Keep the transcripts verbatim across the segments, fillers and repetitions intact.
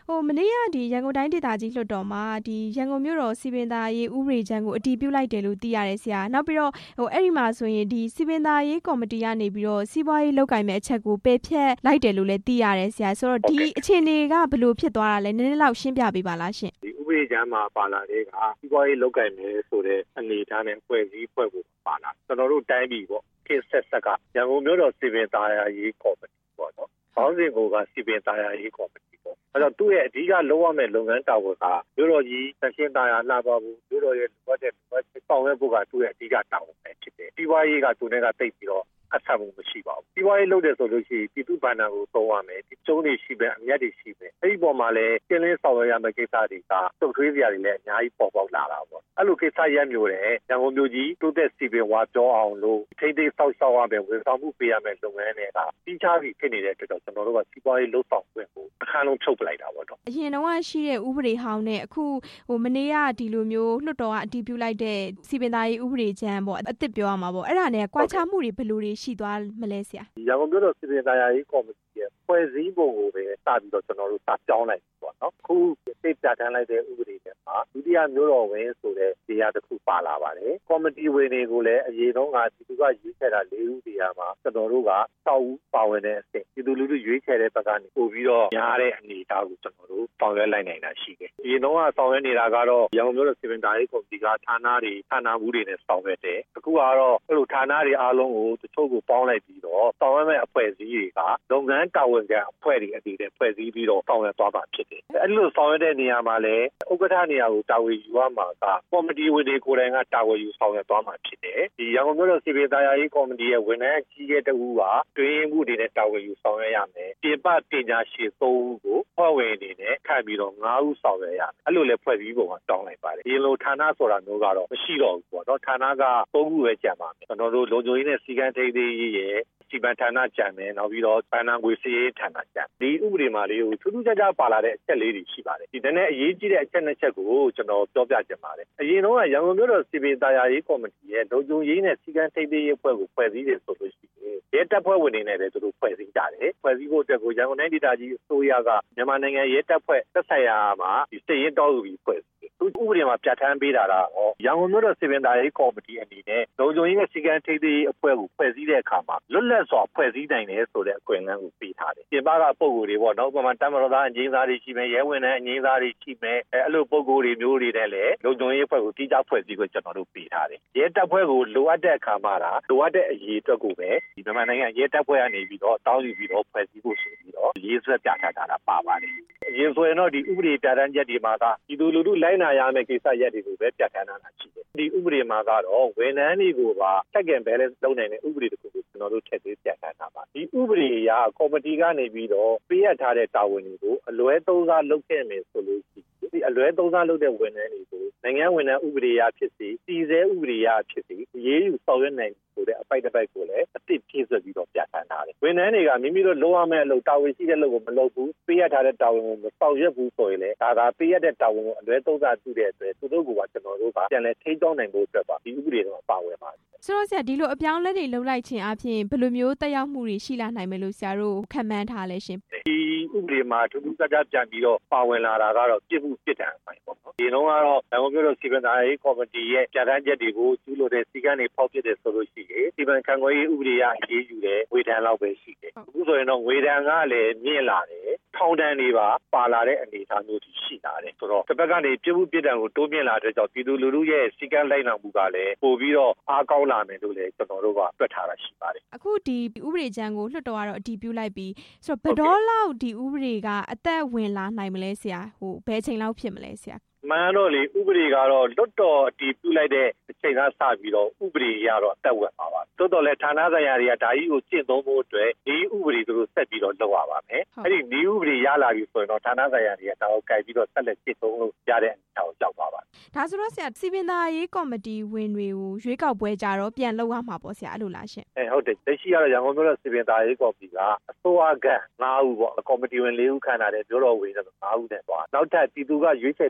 ဟိုမနေ့ကဒီရန်ကုန်တိုင်းဒေသကြီးလွှတ်တော်မှာဒီရန်ကုန်မြို့တော်စီပင်သာရေးဥပဒေကြမ်းကိုအတည်ပြုလိုက်တယ်လို့သိရတယ်ဆရာနောက်ပြီးတော့ဟိုအဲ့ဒီမှာဆိုရင်ဒီစီပင်သာရေးကော်မတီကနေပြီးတော့စီးပွားရေးလုပ်ကိုင်မဲ့အချက်ကိုပယ်ဖျက်လိုက်တယ်လို့လည်းသိရတယ်ဆရာဆိုတော့ဒီအခြေအနေကဘယ်လိုဖြစ်သွားတာလဲနည်းနည်းလောက်ရှင်းပြပေးပါလားရှင်ဒီဥပဒေကြမ်းမှာပါလာတဲ့ကစီးပွားရေးလုပ်ကိုင်မယ်ဆိုတဲ့အနေအထားနဲ့ဖွဲ့စည်းဖွဲ့ဖို့ပါလာကျွန်တော်တို့တိုင်းပြည်ပေါ့ခေတ်ဆက်ဆက်ကရန်ကုန်မြို့တော်စီပင်သာရေးကော်မတီပေါ့နော်ဘောင်းစင်ကိုကစီပင်သာရေးကော်မတီပေါ့အဲ့တော့သူ့ရဲ့အဓိကလုပ်ရမယ့်လုပ်ငန်းတာဝန်ကမြို့တော်ကြီးသရှင်သာယာလှပဖို့မြို့တော်ရဲ့လိုအပ်တဲ့ဆောင်ရွက်ဖို့ကသူ့ရဲ့အဓိကတာဝန်ပဲဖြစ်တယ်စီးပွားရေးကသူနဲ့ကတိတ်ပြီးတော့အဆမှုမရှိပါဘူးစီးပွားရေးလုပ်တယ်ဆိုလို့ရှိရင်ပြည်သူ့ဘဏ္ဍာကိုသုံးရမယ်ဒီကျုံးတွေရှိမယ်အမြတ်တွေရှိမယ်အဲ့ဒီပေါ်မှာလည်းကျင်းလင်းဆောင်ရွက်ရမယ့်ကိစ္စတွေကတုတ်ထွေးစရာတွေလည်းအများကြီးပေါ်ပေါက်လာတာပေါ့အဲ့လိုကိစ္စရပ်မျိုးတယ်ရန်ကုန်မြို့ကြီးတိုးတက်စီပင်ဝါပြောအောင်လို့ထိသိမ်းဆောက်ရှောက်ရမယ်ဝန်ဆောင်မှုပေးရမယ်လုပ်ငန်းတွေကပြီးခြားပြီးဖြစ်နေတဲ့အတွက်ကျွန်တော်တို့ကစီးပွားရေးလုပ်ဆောင်ခွင့်ကိုအခါလုံးဖြုတ်ပလိုက်တာပေါ့နော်အရင်တော့ရှိတဲ့ဥပဒေဟောင်းနဲ့အခုဟိုမနေ့ကဒီလိုမျိုးလွှတ်တော်ကအတည်ပြုလိုက်တဲ့စီပင်သာရေးဥပဒေကြမ်းပေါ့အစ်စ်ပြောရမှာပေါ့အဲ့ဒါနဲ့ကွာခြားမှုတွေဘယ်လိုတွေရှိသွားမလဲဆရာရန်ကုန်မြို့တော်စီပင်သာရေးကော်မတီရဲ့ဖွဲ့စည်းပုံကိုပဲစပြီးတော့ကျွန်တော်တို့စပြောင်းလိုက်ပေါ့နော်ခုစိတ်ပြဋ္ဌာန်းလိုက်တဲ့ဥပဒေတွေမှာဒုတိယမြို့တော်ဝင်ဆိုတဲ့နေရာတစ်ခုပါလာပါတယ်ကော်မတီဝင်တွေကိုလည်းအရင်တော့ကဒီသူကရွေးချယ်တာ၄ဦးတရားမှာကျွန်တော်တို့က၆ဦးပါဝင်တဲ့အဆင့်ဒီသူလူထုရွေးချယ်တဲ့ဘက်ကနေပို့ပြီးတော့များတဲ့အနေအထားကိုကျွန်တော်တို့ဆောင်ရွက်လိုက်နိုင်တာရှိတယ်အရင်တော့ကဆောင်ရွက်နေတာကတော့ရန်ကုန်မြို့တော်စီပင်သာရေးကော်မတီကဌာနတွေဌာနမှုတွေနဲ့ဆောင်ရွက်တယ်အခုကတော့အဲ့လိုဌာနတွေအားလုံးကိုတချို့ကိုပေါင်းလိုက်ပြီးတော့ဆောင်ရွက်မဲ့အဖွဲ့အစည်းတွေကလုပ်ငန်းတာဝန်ခံအဖွဲ့တွေအတည်တဲ့ဖွဲ့စည်းပြီးတော့ဆောင်ရွက်သွားမှာဖြစ်တယ်အဲ့လိုဆောင်ရွက်တဲ့နေရာမှာလည်းဥက္ကဋ္ဌနေရာကိုတာဝန်ယူရမှာကကော်မတီဝင်တွေကိုယ်တိုင်ကတာဝန်ယူဆောင်ရွက်သွားမှာဖြစ်တယ်ဒီရန်ကုန်မြို့တော်စီပင်သာရေးကော်မတီရဲ့ဝန်ထမ်းကြီးရဲ့တဦးကတွင်းမှုတွေနဲ့တာဝန်ယူဆောင်ရွက်ရမယ်ပြင်ပပညာရှင်သုံးဦးကိုဖွဲ့ဝင်အနေနဲ့ခံပြီးတော့၅ဦးဆောင်ရွက်ရမယ်အဲ့လိုလည်းဖွဲ့စည်းပုံကတောင်းလိုက်ပါတယ်ဒီလိုဌာနဆိုတာမျိုးကတော့မရှိတော့ဘူးပေါ့နော်ဌာနကသုံးခုပဲကျန်ပါမယ်ကျွန်တော်တို့လုံခြုံရေးနဲ့စီကံထိန်းသိမ်းရေးရဲ့စီမံဌာနကျန်မယ်နောက်ပြီးတော့ဘဏ္ဍာငွေစည်းရေးဌာနကျန်ဒီဥပဒေမှာလေးကိုထူးထူးခြားခြားပါလာတဲ့အချက်လေးတွေရှိပါတယ်ဒီတနေ့အရေးကြီးတဲ့အချက်နှစ်ချက်ကိုကျွန်တော်ပြောပြချင်ပါတယ်အရင်တော့ရန်ကုန်မြို့တော်စီပင်သာရေးကော်မတီရဲ့လုံခြုံရေးနဲ့စီကံထိန်းသိမ်းရေးအဖွဲ့ကိုဖွဲ့စည်းတယ်ဆိုလို့ရှိရင်ရဲတပ်ဖွဲ့ဝင်တွေနဲ့လည်းသူတို့ဖွဲ့စည်းကြတယ်ဖွဲ့စည်းဖို့အတွက်ကိုရန်ကုန်တိုင်းဒေသကြီးအစိုးရကမြန်မာနိုင်ငံရဲတပ်ဖွဲ့သက်ဆိုင်ရာမှာဒီစစ်ရေးတောက်ပြီးဖွဲ့စည်းတယ်သူဥပဒေမှာပြဋ္ဌာန်းပေးတာကတော့ရန်ကုန်မြို့တော်စီပင်သာရေးကော်မတီအနေနဲ့လုံခြုံရေးနဲ့စီကံထိန်းသိမ်းရေးအဖွဲ့ကိုဖွဲ့စည်းတဲ့အခါမှာလွတ်လပ်စွာဖွဲ့စည်းနိုင်တယ်ဆိုတဲ့အခွင့်အလမ်းကိုပေးထားတယ်ပြင်ပကပုံကိုယ်တွေပေါ့နော်ဥပမာတမတော်သားအငြိမ်းစားတွေရှိမယ်ရဲဝင်တဲ့အငြိမ်းစားတွေရှိမယ်အဲအဲ့လိုပုံကိုယ်တွေမျိုးတွေနဲ့လည်းလုံခြုံရေးအဖွဲ့ကိုတိကျဖွဲ့စည်းကိုကျွန်တော်တို့ပေးထားတယ်ရဲတပ်ဖွဲ့ကိုလိုအပ်တဲ့အခါမှာဒါလိုအပ်တဲ့အရေးအတွက်ကိုပဲဒီမြန်မာနိုင်ငံရဲတပ်ဖွဲ့ကနေပြီးတော့တောင်းယူပြီးတော့ဖွဲ့စည်းဖို့ဆိုပြီးတော့ရေးဆွဲပြဋ္ဌာန်းထားတာပါပါတယ်အရင်ဆိုရင်တော့ဒီဥပဒေပြဋ္ဌာန်းချက်တွေမှာကဒီလိုလူလူလိုက်နာရမယ့်ကိစ္စရပ်တွေကိုပဲပြဋ္ဌာန်းတာရှိတယ်ဒီဥပဒေမှာကတော့ဝန်ထမ်းတွေကိုပါ check and balance လုပ်နိုင်တဲ့ဥပဒေတစ်ခုကိုကျွန်တော်တို့ထည့်သွင်းပြဋ္ဌာန်းတာပါဒီဥပဒေအရကော်မတီကနေပြီးတော့ပေးအပ်ထားတဲ့တာဝန်တွေကိုအလွဲသုံးစားလုပ်ခဲ့မယ်ဆိုလို့ရှိရင်ဒီအလွဲသုံးစားလုပ်တဲ့ဝန်ထမ်းတွေကိုနိုင်ငံဝန်ထမ်းဥပဒေအရဖြစ်စီတည်ဆဲဥပဒေအရဖြစ်စီရေးယူဆောင်ရွက်နိုင်ဆိုတဲ့အပိုက်တစ်ပိုက်ကိုလည်းအသစ်ဖြည့်ဆွတ်ပြီးတော့ပြဋ္ဌာန်းထားတယ်ဝန်ထမ်းတွေကမိမိတို့လုပ်ရမယ့်အလုပ်တာဝန်ရှိတဲ့လုပ်ကိုမလုပ်ဘူးပေးအပ်ထားတဲ့တာဝန်ကိုမဆောင်ရွက်ဘူးဆိုရင်လည်းဒါကပေးအပ်တဲ့တာဝန်ကိုအလွဲသုံးစားပြုတဲ့အတွက်သူတို့ကကျွန်တော်တို့ကပြန်လည်ထိန်းကျောင်းနိုင်ဖို့အတွက်ပါဒီဥပဒေတော့ပါဝင်ပါတယ်ဆိုတော့ဆရာဒီလိုအပြောင်းအလဲတွေလုပ်လိုက်ခြင်းအပြင်ဘယ်လိုမျိုးတက်ရောက်မှုတွေရှိလာနိုင်မယ်လို့ဆရာတို့ခန့်မှန်းထားလဲရှင်ဒီဥပဒေမှာထူးထူးခြားခြားပြန်ပြီးတော့ပါဝင်လာတာကတော့ပြစ်မှုပြစ်ဒဏ်အပိုင်းပေါ့နော်ဒီတော့ကတော့ရန်ကုန်မြို့တော်စီပင်သာရေးကော်မတီရဲ့ပြဋ္ဌာန်းချက်တွေကိုကျူးလွန်တဲ့စီကံတွေဖောက်ပြတဲ့ဆိုလို့ရှိရင်စီပန်ခံခွဲရေးဥပဒေအရအရေးယူတဲ့ဝေဒဏ်လောက်ပဲရှိတယ်အခုဆိုရင်တော့ဝေဒဏ်ကလည်းမြင့်လာတယ်ထောင်ဒဏ်တွေပါပါလာတဲ့အနေအထားမျိုးတွေရှိလာတယ်ဆိုတော့တစ်ဖက်ကနေပြစ်မှုပြစ်ဒဏ်ကိုတိုးမြင့်လာတဲ့ကြောင့်ပြည်သူလူထုရဲ့စီကံလိုက်နာမှုကလည်းပို့ပြီးတော့အားကောင်းလာမယ်လို့လည်းကျွန်တော်တို့ကတွက်ထားတာရှိပါတယ်အခုဒီဥပဒေကြမ်းကိုလွှတ်တော်ကတော့အတည်ပြုလိုက်ပြီးဆိုတော့ဘယ်တော့လောက်ဒီဥပဒေကအသက်ဝင်လာနိုင်မလဲဆရာဟိုဘယ်ချိန်လောက်ဖြစ်မလဲဆရာမှန်တော့လေဥပဒေကတော့လွတ်တော်အတည်ပြုလိုက်တဲ့အချိန်ကစပြီးတော့ဥပဒေရတော့အသက်ဝင်ပါပါတိုးတော်လဲဌာနဆိုင်ရာတွေကဒါကြီးကိုကျင့်သုံးဖို့အတွက်ဒီဥပဒေသူတို့ဆက်ပြီးတော့လုပ်ရပါမယ်အဲ့ဒီဒီဥပဒေရလာပြီဆိုရင်တော့ဌာနဆိုင်ရာတွေကဒါကိုကြိုက်ပြီးတော့ဆက်လက်ကျင့်သုံးလို့ရတဲ့အနေအထားကိုရောက်သွားပါဒါဆိုတော့ဆရာစီပင်သာရေးကော်မတီဝင်တွေကိုရွေးကောက်ပွဲကြတော့ပြန်လုပ်ရမှာပေါ့ဆရာအဲ့လိုလားရှင်အဲဟုတ်တယ်လက်ရှိကတော့ရန်ကုန်မြို့တော်စီပင်သာရေးကော်မတီကအစိုးရက၅ဦးပေါ့ကော်မတီဝင်၄ဦးခန့်ထားတဲ့မြို့တော်ဝင်ဆို၅ဦးနဲ့သွားနောက်ထပ်ပြည်သူကရွေးချယ်တင်မြှောက်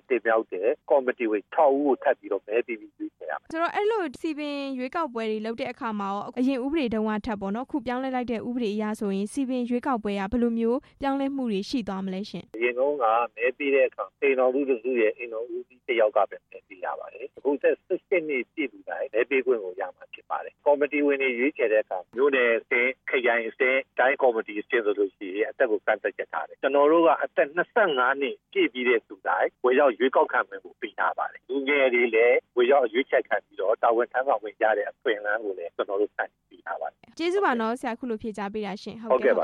လုပ်တဲ့ကော်မတီဝင်၆ဦးကိုထပ်ပြီးတော့မဲပေးပြီးရွေးချယ်ရမယ်ဆိုတော့အဲ့လိုစီပင်ရွေးကောက်ပွဲတွေလုပ်တဲ့အခါမှာရောအရင်ဥပဒေတုန်းကထပ်ပေါ့နော်ခုပြောင်းလဲလိုက်တဲ့ဥပဒေအရဆိုရင်စီပင်ရွေးကောက်ပွဲကဘယ်လိုမျိုးပြောင်းလဲမှုတွေရှိသွားမလဲရှင်အရင်တုန်းကမဲပေးတဲ့အခါအိမ်တော်စုစုရဲ့အိမ်တော်ဦးစီးတစ်ယောက်ကပဲမဲပေးရပါတယ်အခုဆက်စစ်စစ်နှစ်ပြည့်သူတိုင်းမဲပေးခွင့်ကိုရမှာဖြစ်ပါတယ်ကော်မတီဝင်တွေရွေးချယ်တဲ့အခါမြို့နယ်အဆင့်ခရိုင်အဆင့်တိုင်းကော်မတီအဆင့်ဆိုလို့ရှိရင်အသက်ကိုကန့်သက်ချက်ထားတယ်ကျွန်တော်တို့ကအသက်၂၅နှစ်ပြည့်ပြီးတဲ့သူတိုင်းဝေရောက်ရွေးကောက်ခံမှုကိုပေးထားပါတယ်လူငယ်တွေလည်းဝေရောက်ရွေးချယ်ခံပြီးတော့တာဝန်ထမ်းဆောင်ခွင့်ရတဲ့အခွင့်အလမ်းကိုလည်းကျွန်တော်တို့ဖန်တီးထားပါတယ်ကျေးဇူးပါနော်ဆရာခုလိုဖြေကြားပေးတာရှင်ဟုတ်ကဲ့ပါ